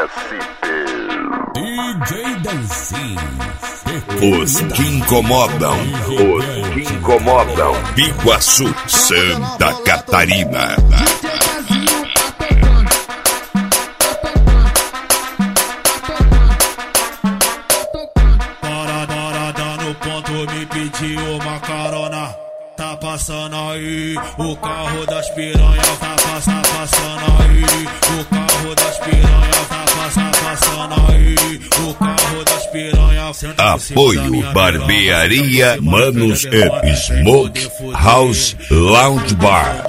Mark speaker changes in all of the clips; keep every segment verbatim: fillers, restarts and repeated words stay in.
Speaker 1: D J Dancinho.
Speaker 2: Os que incomodam, os que incomodam. Biguaçu, Santa Catarina.
Speaker 3: Me pediu uma carona, tá passando aí. O carro das piranhas tá passando, passando aí. O carro das piranhas tá passando, passando aí. O carro das piranhas.
Speaker 2: Apoio Barbearia Manos e Smoke House Lounge Bar.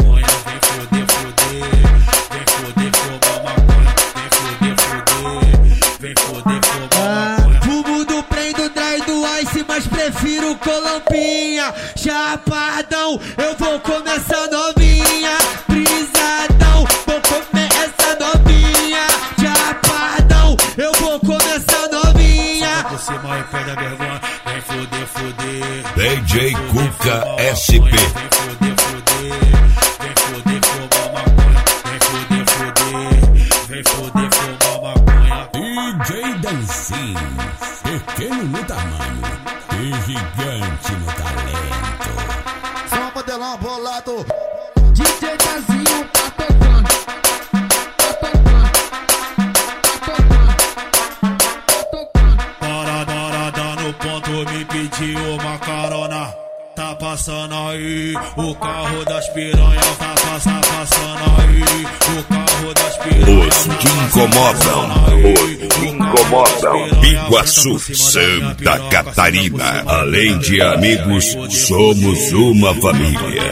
Speaker 4: Mas prefiro colombinha. Chapadão, eu vou começar novinha. Brisadão, vou comer essa novinha. Chapadão, eu vou começar novinha.
Speaker 3: Por cima e perde a vergonha. Vem foder, foder.
Speaker 2: D J Cuca S P.
Speaker 3: Vem foder, foder. Vem foder, fumar maconha. Vem foder, foder. Vem foder, fumar maconha.
Speaker 1: D J Dancinho, pequeno no tamanho e gigante no talento.
Speaker 5: Só um modelão bolado.
Speaker 4: D J Dancinho tá tocando, tá tocando, tá tocando, tá tocando.
Speaker 3: Para, para, dá no ponto, me pediu uma carona. Tá passando aí, o carro das piranhas tá passando, passando aí. O carro das piranhas.
Speaker 2: Os que incomodam, os que incomodam. Biguaçu, Santa Catarina. Além de amigos, somos uma família.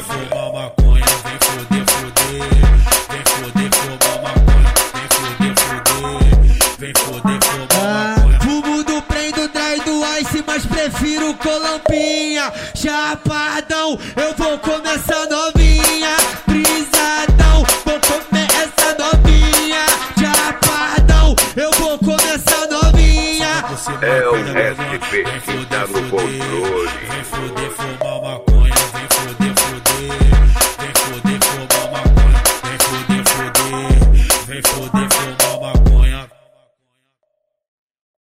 Speaker 4: Fumo do prendo, dry do ice, mas prefiro colombinha. Chapadão, eu vou começar novinha. Brisadão, vou comer essa novinha. Chapadão, eu vou começar novinha.
Speaker 2: É o S P que tá no controle.
Speaker 3: Vem foder, fumar maconha.